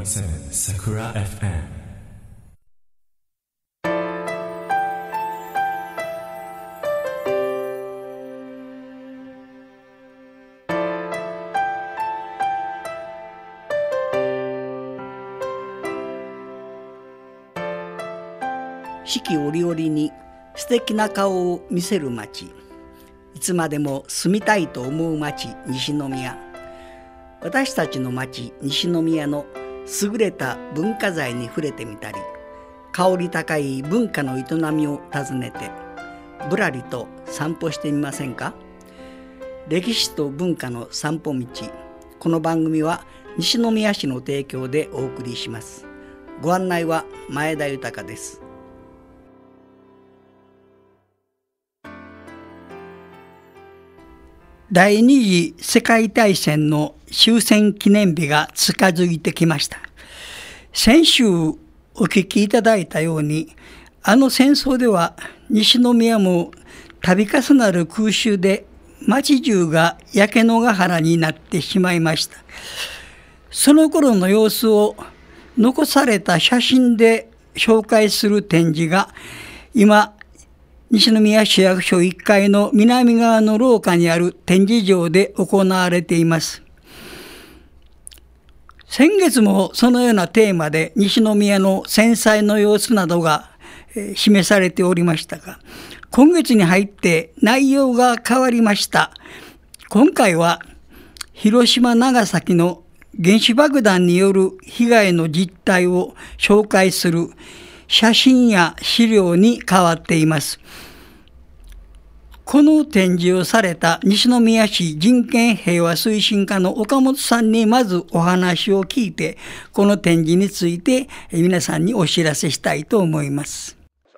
89.7 Sakura FM。 四季折々に素敵な顔を見せる町、いつまでも住みたいと思う町、西宮。私たちの町、西宮の優れた文化財に触れてみたり、香り高い文化の営みを訪ねてぶらりと散歩してみませんか。歴史と文化の散歩道。この番組は西宮市の提供でお送りします。ご案内は前田豊です。第二次世界大戦の終戦記念日が近づいてきました。先週お聞きいただいたように、あの戦争では西宮も度重なる空襲で町中が焼け野ヶ原になってしまいました。その頃の様子を残された写真で紹介する展示が今、西宮市役所1階の南側の廊下にある展示場で行われています。先月もそのようなテーマで西宮の戦災の様子などが示されておりましたが、今月に入って内容が変わりました。今回は広島長崎の原子爆弾による被害の実態を紹介する写真や資料に変わっています。この展示をされた西宮市人権平和推進課の岡本さんにまずお話を聞いて、この展示について皆さんにお知らせしたいと思います。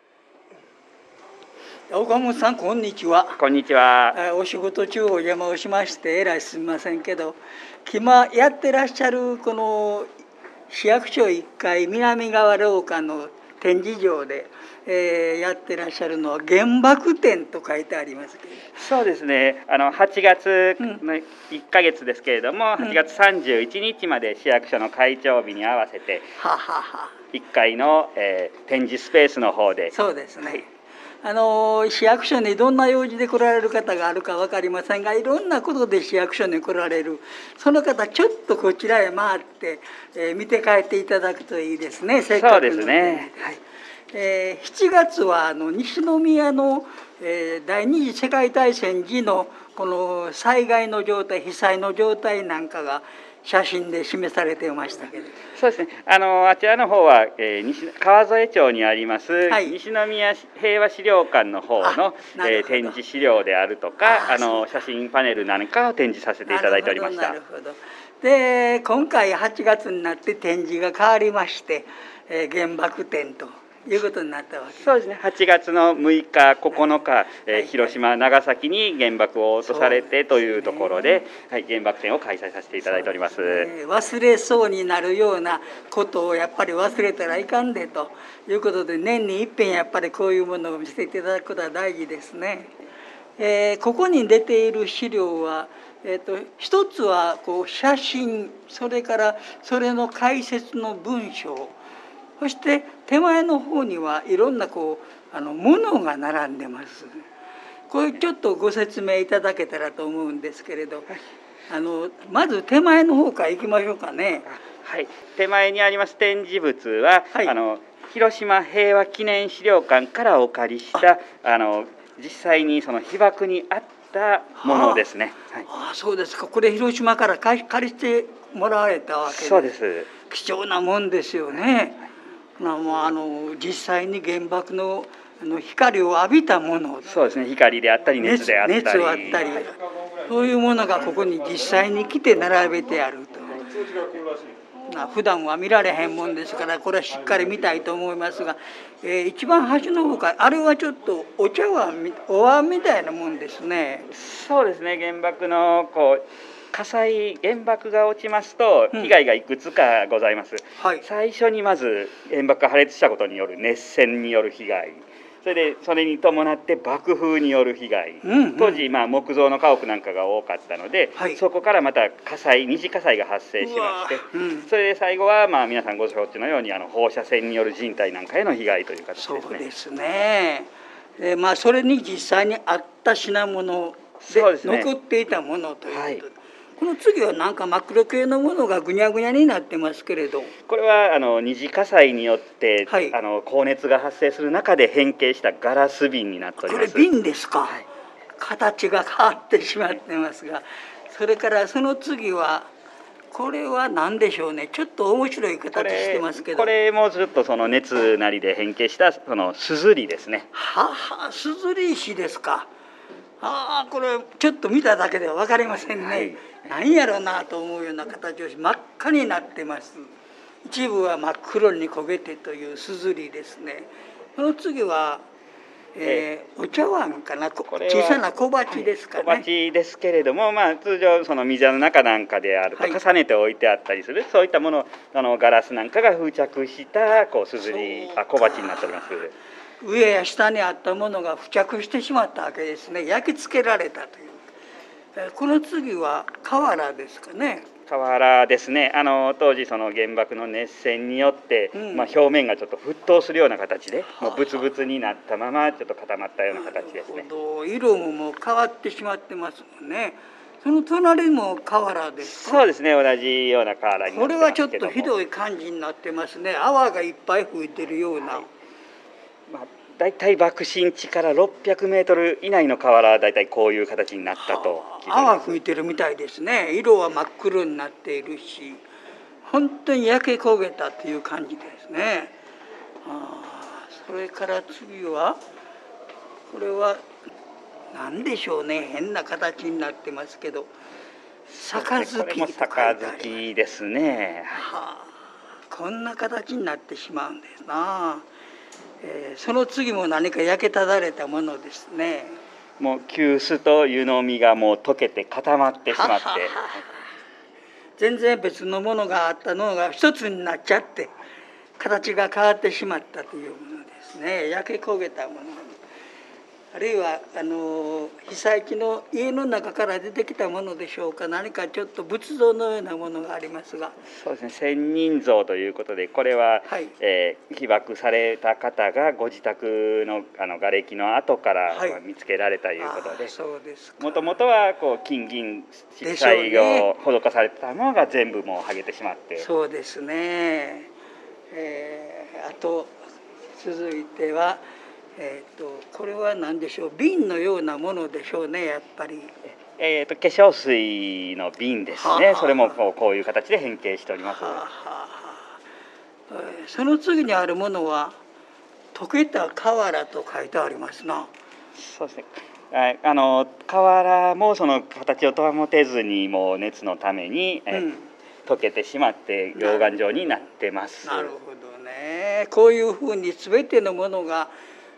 岡本さん、こんにちは。 こんにちは。 お仕事中お邪魔をしましてえらいすみませんけど、今やってらっしゃるこの市役所1階南側廊下の展示場で、やってらっしゃるのは原爆展と書いてありますけど。 そうですね、8月の1ヶ月ですけれども、8月31日まで市役所の開庁日に合わせて1階の、展示スペースの方で。 そうですね、はい、市役所にどんな用事で来られる方があるか分かりませんが、いろんなことで市役所に来られるその方、ちょっとこちらへ回って、見て帰っていただくといいですね。せっかくの。 そうですね、 はい。7月は西宮の、第二次世界大戦時のこの災害の状態、被災の状態なんかが写真で示されていましたけど。 そうですね、あちらの方は、川添町にあります、はい、西宮平和資料館の方の、展示資料であるとか写真パネルなんかを展示させていただいておりました。 なるほど。で、今回8月になって展示が変わりまして、原爆展ということになったわけです。 そうですね、8月の6日、9日、広島、長崎に原爆を落とされてというところで、はい、原爆展を開催させていただいております。 忘れそうになるようなことをやっぱり忘れたらいかんでということで、年に一遍やっぱりこういうものを見せていただくことは大事ですね。ここに出ている資料は、一つはこう写真、それからそれの解説の文章、そして手前の方にはいろんなこう物が並んでます。これちょっとご説明いただけたらと思うんですけれど、まず手前の方からいきましょうかね。 はい、手前にあります展示物は、はい、広島平和記念資料館からお借りした実際にその被爆にあったものですね。 はい、そうですか。これ広島から借りてもらわれたわけです。 そうです。 貴重なもんですよね。実際に原爆の光を浴びたもの。 そうですね、光であったり熱であったり、 熱あったり、そういうものがここに実際に来て並べてあると。普段は見られへんもんですから、これはしっかり見たいと思いますが、一番端の方から、あれはちょっとお椀みたいなもんですね。 そうですね、原爆の原爆が落ちますと被害がいくつかございます。はい、最初にまず原爆が破裂したことによる熱線による被害、 それに伴って爆風による被害、当時木造の家屋なんかが多かったので、そこからまた二次火災が発生しまして、それで最後は皆さんご承知のように放射線による人体なんかへの被害という形ですね。 そうですね。それに実際にあった品物で残っていたものということで、この次はなんかマクロ系のものがぐにゃぐにゃになってますけれど、 これは二次火災によって、高熱が発生する中で変形したガラス瓶になっております。 これ瓶ですか、形が変わってしまってますが、それからその次はこれは何でしょうね。ちょっと面白い形してますけど、 これもずっとその熱なりで変形したそのすずりですね。 すずり石ですか。これちょっと見ただけでは分かりませんね。何やろうなと思うような形をし真っ赤になってます。一部は真っ黒に焦げてというすずりですね。その次は、お茶碗かな、小さな小鉢ですかね。 小鉢ですけれども、通常その水の中なんかであると重ねて置いてあったりする、そういったもの、ガラスなんかが付着したすずり小鉢になっております。 上や下にあったものが付着してしまったわけですね。焼き付けられたという。この次は瓦ですかね。 瓦ですね。当時その原爆の熱線によって、表面がちょっと沸騰するような形で、もうブツブツになったままちょっと固まったような形ですね。 色も変わってしまってますもんね。その隣も瓦ですか。 そうですね、同じような瓦になってますけども、 これはちょっとひどい感じになってますね。泡がいっぱい吹いてるような。 だいたい爆心地から600メートル以内の瓦はだいたいこういう形になったと聞いています。 泡吹いてるみたいですね。色は真っ黒になっているし、本当に焼け焦げたという感じですね。それから次はこれは何でしょうね。変な形になってますけど、杯と書いてあります。 杯ですね。 こんな形になってしまうんですな。その次も何か焼けただれたものですね。 もう急須と湯飲みがもう溶けて固まってしまって、 全然別のものがあったのが一つになっちゃって形が変わってしまったというものですね。焼け焦げたもの、あるいは被災地の家の中から出てきたものでしょうか。何かちょっと仏像のようなものがありますが、 そうですね、仙人像ということで、これは、被爆された方がご自宅の瓦礫の跡から見つけられたということで、もともとは金銀色彩を施されたものが全部もう剥げてしまって。 そうですね。あと続いてはこれは何でしょう。瓶のようなものでしょうね。やっぱり化粧水の瓶ですね。それもこういう形で変形しております。 その次にあるものは溶けた瓦と書いてありますな。 そうですね。瓦もその形を保てずにもう熱のために、溶けてしまって溶岩状になってます。 なるほどね。こういうふうに全てのものが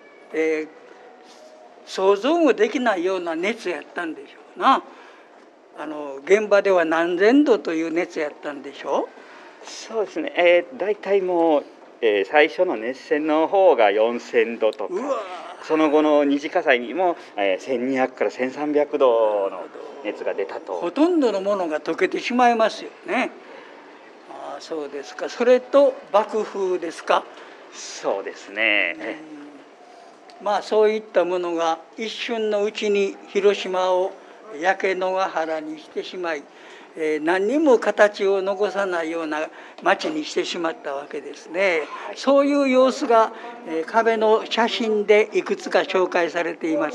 想像もできないような熱やったんでしょうな。現場では何千度という熱やったんでしょう。 そうですね、だいたいもう、最初の熱線の方が4000度とか、その後の二次火災にも、1200から1300度の熱が出たと。 ほとんどのものが溶けてしまいますよね。そうですか。それと爆風ですか。 そうですね。 そういったものが一瞬のうちに広島を焼け野ヶ原にしてしまい、何にも形を残さないような町にしてしまったわけですね。そういう様子が、壁の写真でいくつか紹介されています。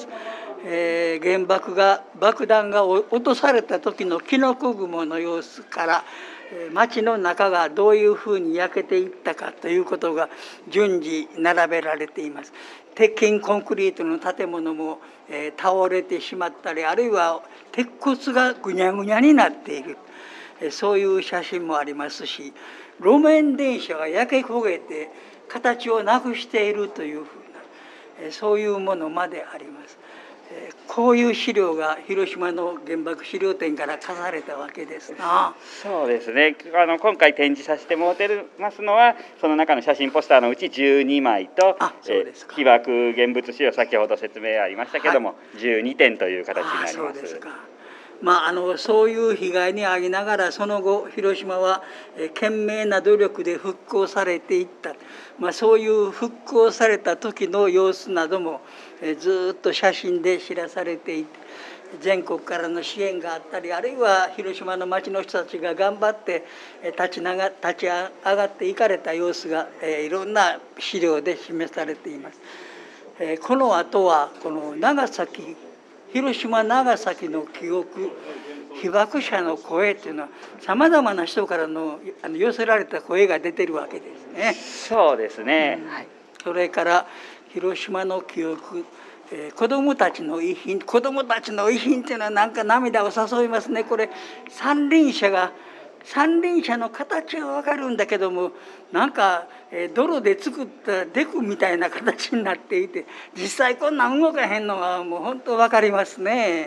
爆弾が落とされた時のキノコ雲の様子から町の中がどういうふうに焼けていったかということが順次並べられています。鉄筋コンクリートの建物も、倒れてしまったり、あるいは鉄骨がぐにゃぐにゃになっている、そういう写真もありますし、路面電車が焼け焦げて形をなくしているというふうな、そういうものまであります。 こういう資料が広島の原爆資料展から飾られたわけですな。 そうですね。今回展示させてもらってますのは、その中の写真ポスターのうち12枚と、被爆現物資料、先ほど説明ありましたけども、12点という形になります。 そうですか。そういう被害に遭いながらその後広島は懸命な努力で復興されていった、そういう復興された時の様子などもずっと写真で知らされていて、全国からの支援があったり、あるいは広島の町の人たちが頑張って立ち上がっていかれた様子がいろんな資料で示されています。この後はこの広島長崎の記憶、被爆者の声というのはさまざまな人からの寄せられた声が出てるわけですね。 そうですね、 それから広島の記憶、子どもたちの遺品っていうのはなんか涙を誘いますね。これ三輪車の形は分かるんだけども、なんか泥で作ったデクみたいな形になっていて、実際こんなん動かへんのはもう本当分かりますね。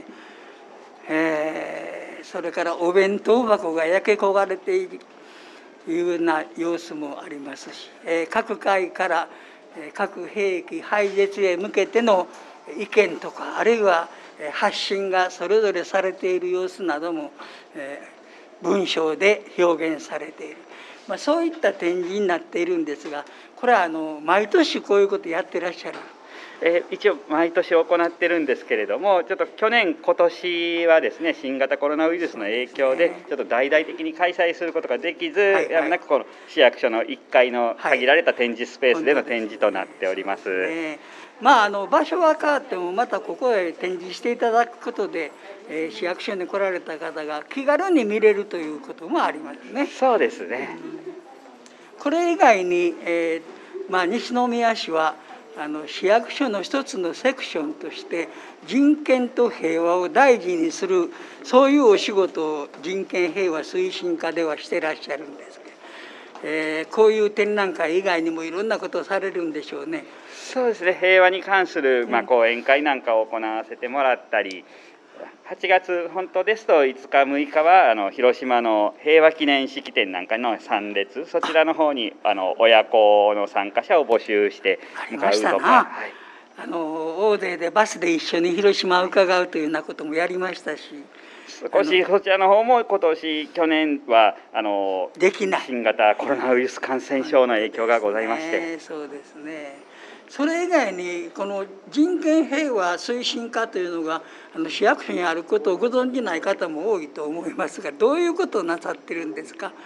それからお弁当箱が焼け焦がれているいうような様子もありますし、各界から核兵器廃絶へ向けての意見とか、あるいは発信がそれぞれされている様子なども文章で表現されている、そういった展示になっているんですが、これは毎年こういうことやってらっしゃる。 一応毎年行ってるんですけれども、ちょっと今年はですね、新型コロナウイルスの影響でちょっと大々的に開催することができず、なんかこの市役所の1階の限られた展示スペースでの展示となっております。 場所は変わってもまたここへ展示していただくことで、市役所に来られた方が気軽に見れるということもありますね。 そうですね。 これ以外に、西宮市は市役所の一つのセクションとして人権と平和を大事にする、そういうお仕事を人権平和推進課ではしてらっしゃるんですけど、こういう展覧会以外にもいろんなことをされるんでしょうね。 そうですね。平和に関する講演会なんかを行わせてもらったり、8月本当ですと5日6日は広島の平和記念式典なんかの参列、そちらの方に親子の参加者を募集して向かうとか、 大勢でバスで一緒に広島を伺うというようなこともやりましたし、 少しそちらの方も去年はできない新型コロナウイルス感染症の影響がございまして、 そうですね。それ以外にこの人権平和推進課というのが市役所にあることをご存じない方も多いと思いますが、どういうことをなさってるんですか？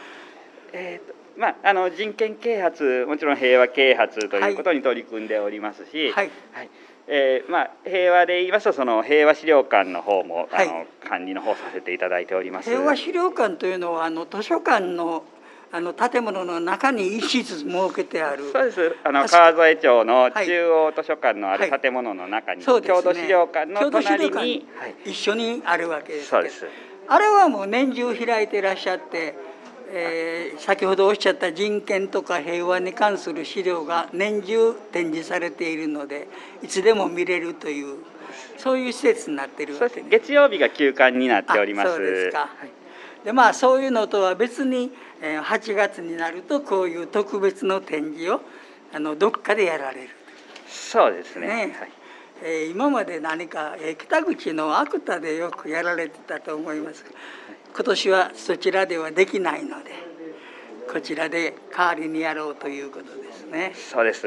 人権啓発、もちろん平和啓発ということに取り組んでおりますし、平和で言いますとその平和資料館の方も管理の方させていただいております。 平和資料館というのは図書館の建物の中に一室設けてある。 そうです。川添町の中央図書館のある建物の中に、郷土資料館の隣に一緒にあるわけです。 そうです。 あれはもう年中開いていらっしゃって、先ほどおっしゃった人権とか平和に関する資料が年中展示されているので、いつでも見れるというそういう施設になっているわけです。 月曜日が休館になっております。 そうですか。でそういうのとは別に8月になるとこういう特別の展示をどっかでやられる。 そうですね。 今まで何か北口のアクタでよくやられてたと思いますが、今年はそちらではできないのでこちらで代わりにやろうということですね。 そうです。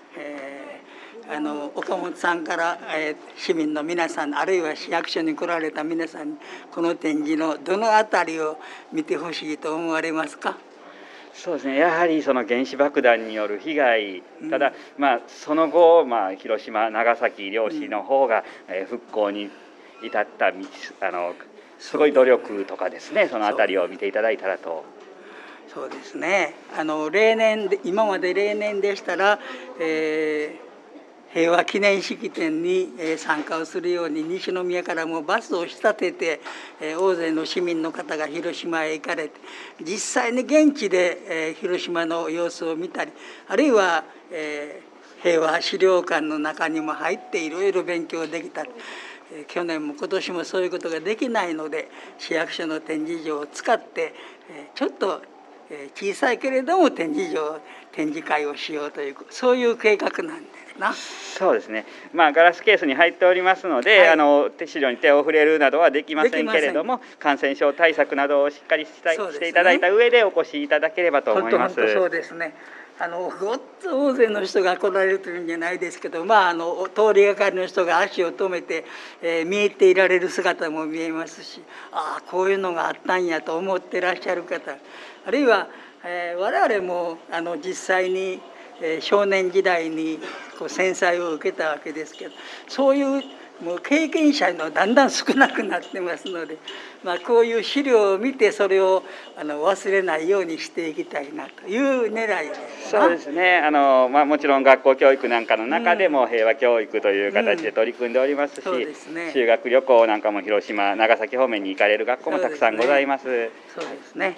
岡本さんから、市民の皆さんあるいは市役所に来られた皆さんにこの展示のどのあたりを見てほしいと思われますか？ そうですね。やはりその原子爆弾による被害、ただその後広島長崎両市の方が復興に至ったすごい努力とかですね、そのあたりを見ていただいたらと。 そうですね。今まで例年でしたら、平和記念式典に参加をするように西宮からもバスを仕立てて大勢の市民の方が広島へ行かれて、実際に現地で広島の様子を見たり、あるいは平和資料館の中にも入っていろいろ勉強できた。去年も今年もそういうことができないので、市役所の展示場を使ってちょっと小さいけれども展示会をしようという、そういう計画なんですな。 そうですね、ガラスケースに入っておりますので、資料に手を触れるなどはできませんけれども、感染症対策などをしっかりしていただいた上でお越しいただければと思います。 そうですね。ごっつ大勢の人が来られるというんじゃないですけど、通りがかりの人が足を止めて、見えていられる姿も見えますし、こういうのがあったんやと思ってらっしゃる方、あるいは、我々も実際に、少年時代に戦災を受けたわけですけど、そういうもう経験者のだんだん少なくなってますので、こういう資料を見てそれを忘れないようにしていきたいなという狙いです。 そうですね、もちろん学校教育なんかの中でも平和教育という形で取り組んでおりますし、修学旅行なんかも広島長崎方面に行かれる学校もたくさんございます。 そうですね。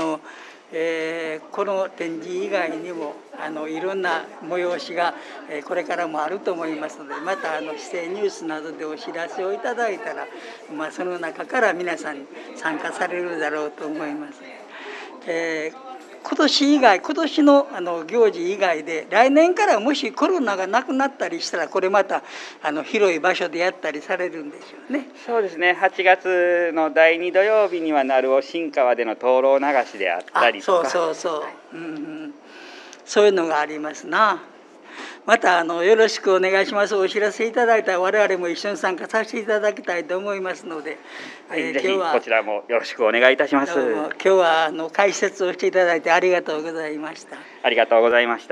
この展示以外にもいろんな催しがこれからもあると思いますので、また市政ニュースなどでお知らせをいただいたら、その中から皆さん参加されるだろうと思います。今年の行事以外で、来年からもしコロナがなくなったりしたら、これまた広い場所でやったりされるんでしょうね。 そうですね、8月の第2土曜日には鳴尾新川での灯籠流しであったりとか、 そういうのがありますな。またよろしくお願いします。お知らせいただいたら我々も一緒に参加させていただきたいと思いますので、 ぜひこちらもよろしくお願いいたします。 今日は解説をしていただいてありがとうございました。 ありがとうございました。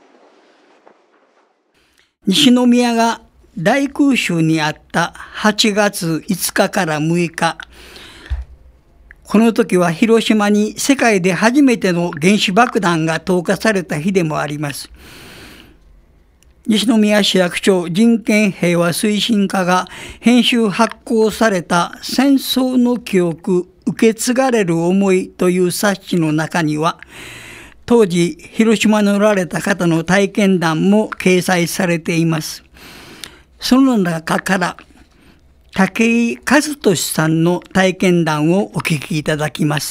西宮が大空襲にあった8月5日から6日、この時は広島に世界で初めての原子爆弾が投下された日でもあります。西宮市役所人権平和推進課が編集発行された戦争の記憶受け継がれる思いという冊子の中には、当時広島におられた方の体験談も掲載されています。その中から武井和俊さんの体験談をお聞きいただきます。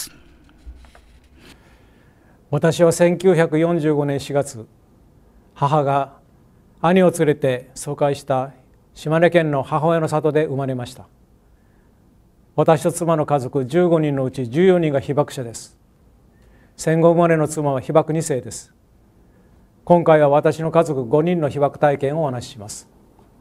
私は1945年4月、母が兄を連れて疎開した島根県の母親の里で生まれました。私と妻の家族15人のうち14人が被爆者です。戦後生まれの妻は被爆2世です。今回は私の家族5人の被爆体験をお話しします。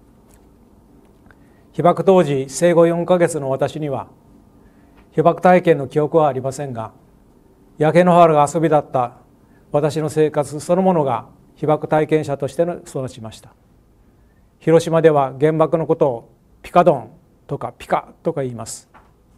被爆当時生後4ヶ月の私には被爆体験の記憶はありませんが、焼け野原が遊びだった私の生活そのものが被爆体験者として育ちました。広島では原爆のことをピカドンとかピカとか言います。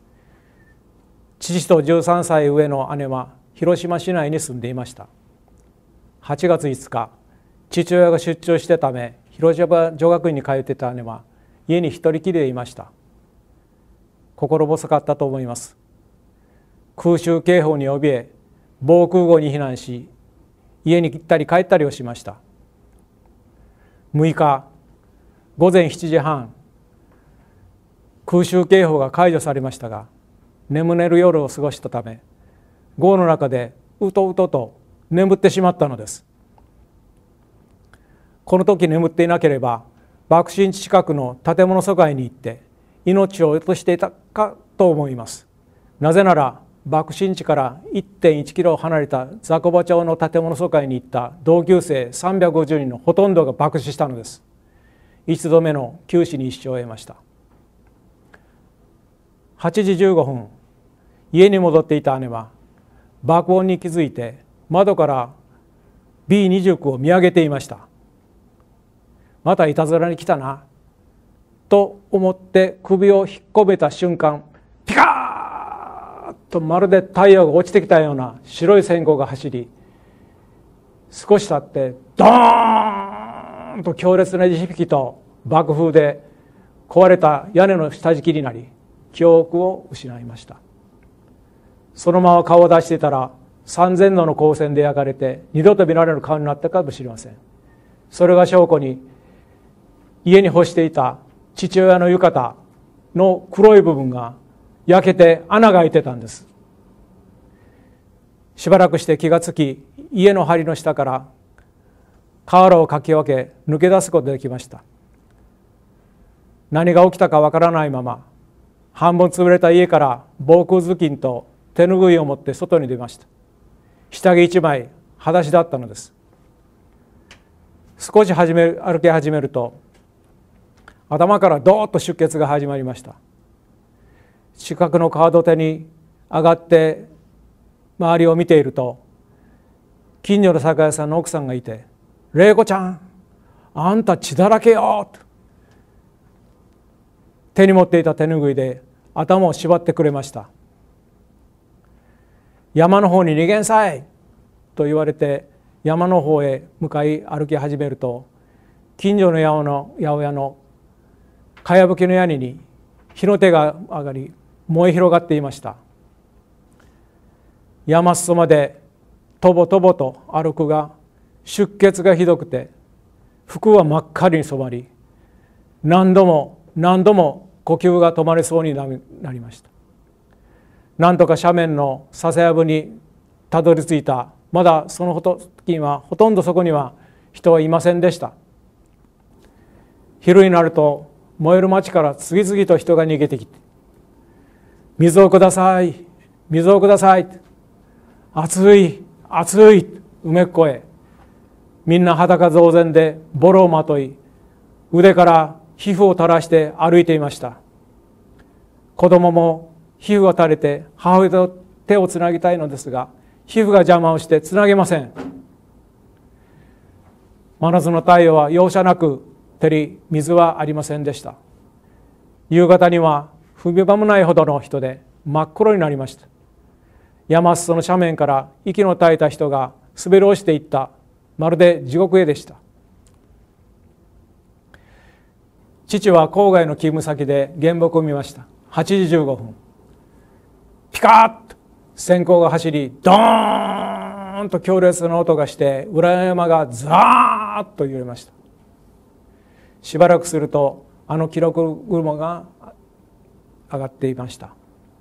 父と13歳上の姉は広島市内に住んでいました。8月5日、父親が出張してため広島女学院に通っていた姉は家に一人きりでいました。心細かったと思います。空襲警報に怯え、防空壕に避難し、家に行ったり帰ったりをしました。6日午前7時半、空襲警報が解除されましたが、眠れる夜を過ごしたため、壕の中でうとうとと眠ってしまったのです。この時眠っていなければ、爆心地近くの建物疎開に行って命を落としていたかと思います。なぜなら爆心地から 1.1 キロ離れた雑魚場町の建物疎開に行った同級生350人のほとんどが爆死したのです。一度目の九死に一生を得ました。8時15分、家に戻っていた姉は爆音に気づいて窓から B29 を見上げていました。またいたずらに来たなと思って首を引っ込めた瞬間、ピカーッとまるで太陽が落ちてきたような白い閃光が走り、少し経ってドーンと強烈な地響きと爆風で壊れた屋根の下敷きになり、記憶を失いました。そのまま顔を出していたら3000度の光線で焼かれて二度と見られる顔になったかもしれません。 それが証拠に、家に干していた父親の浴衣の黒い部分が焼けて穴が開いてたんです。しばらくして気がつき、家の梁の下から瓦をかき分け抜け出すことができました。何が起きたかわからないまま、半分潰れた家から防空頭巾と手ぬぐいを持って外に出ました。下着一枚裸足だったのです。少し歩き始めると、頭からドーッと出血が始まりました。近くの川土手に上がって周りを見ていると、近所の酒屋さんの奥さんがいて、玲子ちゃん、あんた血だらけよと手に持っていた手ぬぐいで頭を縛ってくれました。山の方に逃げんさいと言われて、山の方へ向かい歩き始めると、近所の八百屋のかやぶきの屋根に火の手が上がり、燃え広がっていました。山裾までとぼとぼと歩くが、出血がひどくて服は真っ赤に染まり、何度も呼吸が止まりそうになりました。なんとか斜面の笹やぶにたどり着いた。まだその時にはほとんどそこには人はいませんでした。昼になると燃える町から次々と人が逃げてきて、水をください、水をください、熱い熱い、うめっこえ、みんな裸同然でボロをまとい、腕から皮膚を垂らして歩いていました。子供も皮膚が垂れて母親と手をつなぎたいのですが、皮膚が邪魔をしてつなげません。真夏の太陽は容赦なく照り、水はありませんでした。夕方には踏み場もないほどの人で真っ黒になりました。山裾の斜面から息の絶えた人が滑り落ちていった、まるで地獄絵でした。父は郊外の勤務先で原木を見ました。8時15分。ピカッと閃光が走り、ドーンと強烈な音がして、裏山がザーッと揺れました。しばらくすると、あの記録雲が上がっていました。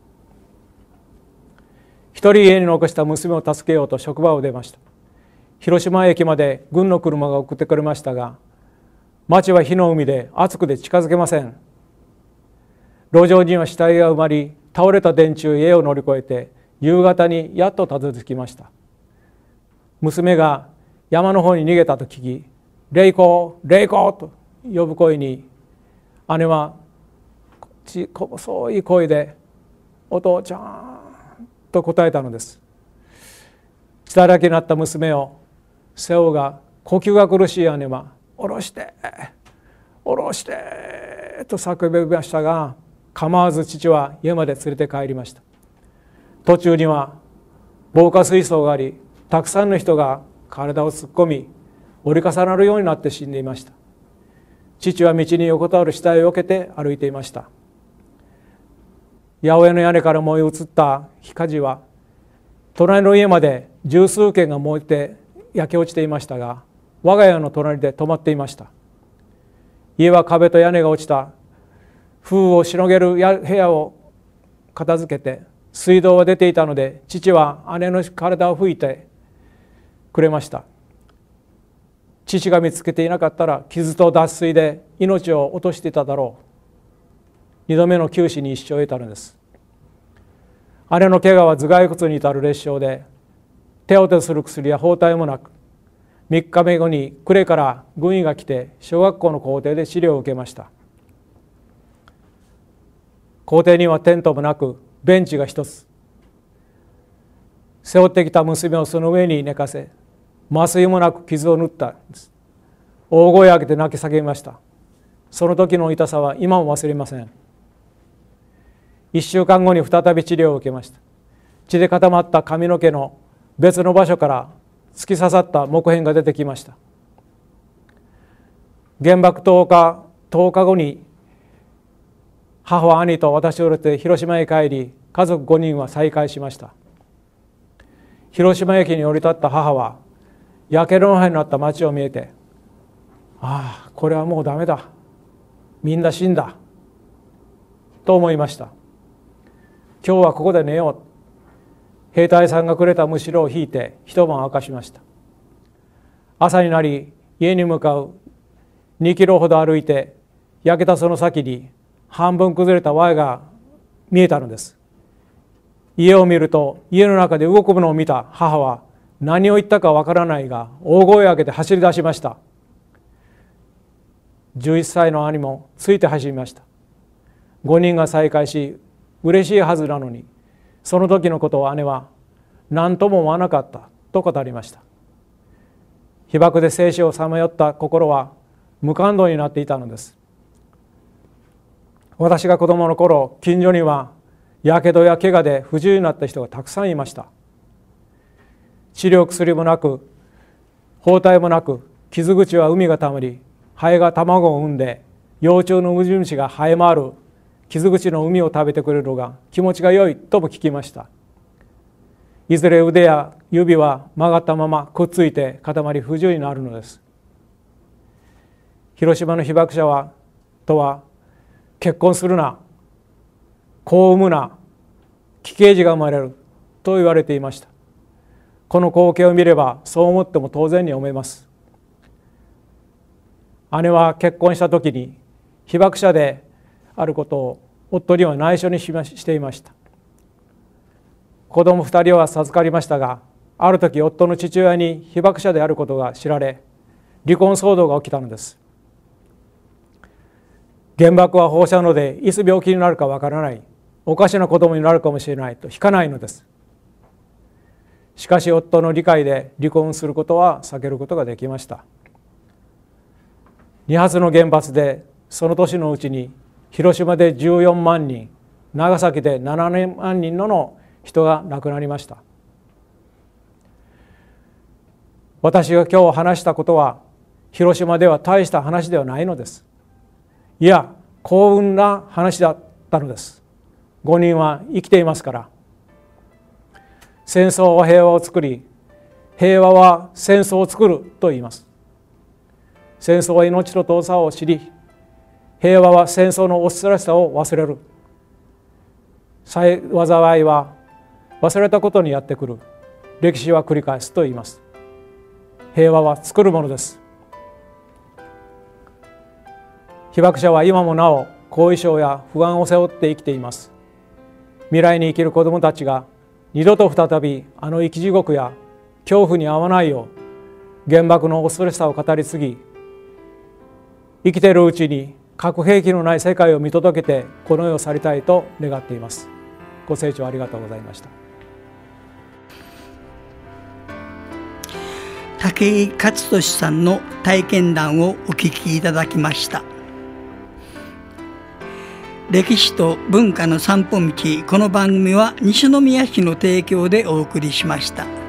一人家に残した娘を助けようと職場を出ました。広島駅まで軍の車が送ってくれましたが、町は火の海で暑くて近づけません。路上には死体が埋まり、倒れた電柱家を乗り越えて夕方にやっとたどり着きました。娘が山の方に逃げたと聞き、玲子玲子と呼ぶ声に、姉は細い声でお父ちゃんと答えたのです。血だらけになった娘を背負うが、呼吸が苦しい姉は下ろして下ろしてと叫びましたが、構わず父は家まで連れて帰りました。途中には防火水槽があり、たくさんの人が体を突っ込み折り重なるようになって死んでいました。父は道に横たわる死体を避けて歩いていました。八百屋の屋根から燃え移った火事は隣の家まで十数軒が燃えて焼け落ちていましたが、我が家の隣で止まっていました。家は壁と屋根が落ちた風をしのげる部屋を片付けて、水道は出ていたので、父は姉の体を拭いてくれました。父が見つけていなかったら傷と脱水で命を落としていただろう。2度目の九死に一生を得たのです。姉の怪我は頭蓋骨に至る裂傷で、手当てする薬や包帯もなく、3日目後に呉から軍医が来て小学校の校庭で治療を受けました。校庭にはテントもなくベンチが一つ。背負ってきた娘をその上に寝かせ、麻酔もなく傷を縫ったんです。大声を上げて泣き叫びました。その時の痛さは今も忘れません。1週間後に再び治療を受けました。血で固まった髪の毛の別の場所から突き刺さった木片が出てきました。原爆10日後に母は兄と私を連れて広島へ帰り、家族5人は再会しました。広島駅に降り立った母は焼け野原になった町を見えて、 ああこれはもうダメだ、みんな死んだと思いました。今日はここで寝よう。兵隊さんがくれたむしろを引いて一晩明かしました。朝になり家に向かう2キロほど歩いて、焼けたその先に半分崩れたワイが見えたのです。家を見ると、家の中で動くものを見た母は何を言ったかわからないが大声を上げて走り出しました。11歳の兄もついて走りました。5人が再会し嬉しいはずなのに、その時のことを姉は何とも思わなかったと語りました。被爆で生死をさまよった心は無感動になっていたのです。私が子供の頃、近所にはやけどや怪我で不自由になった人がたくさんいました。治療薬もなく、包帯もなく、傷口は膿がたまり、ハエが卵を産んで、幼虫のウジ虫が生え回る傷口の膿を食べてくれるのが気持ちが良いとも聞きました。いずれ腕や指は曲がったままくっついて固まり不自由になるのです。広島の被爆者とは、結婚するな、子を産むな、奇形児が生まれると言われていました。この光景を見ればそう思っても当然に思います。姉は結婚した時に被爆者であることを夫には内緒にしていました。子供2人は授かりましたが、ある時夫の父親に被爆者であることが知られ、離婚騒動が起きたのです。原爆は放射能でいつ病気になるかわからない、おかしな子供になるかもしれないと引かないのです。しかし夫の理解で離婚することは避けることができました。2発の原発でその年のうちに広島で14万人、長崎で7万人の人が亡くなりました。私が今日話したことは広島では大した話ではないのです。いや、幸運な話だったのです。5人は生きていますから。戦争は平和を作り、平和は戦争を作ると言います。戦争は命の尊さを知り、平和は戦争の恐ろしさを忘れる。災いは忘れたことにやってくる。歴史は繰り返すと言います。平和は作るものです。被爆者は今もなお後遺症や不安を背負って生きています。未来に生きる子どもたちが二度と再びあの生き地獄や恐怖に遭わないよう、原爆の恐ろしさを語り継ぎ、生きているうちに核兵器のない世界を見届けてこの世を去りたいと願っています。ご清聴ありがとうございました。 武井勝利さんの体験談をお聞きいただきました。歴史と文化の散歩道、この番組は西宮市の提供でお送りしました。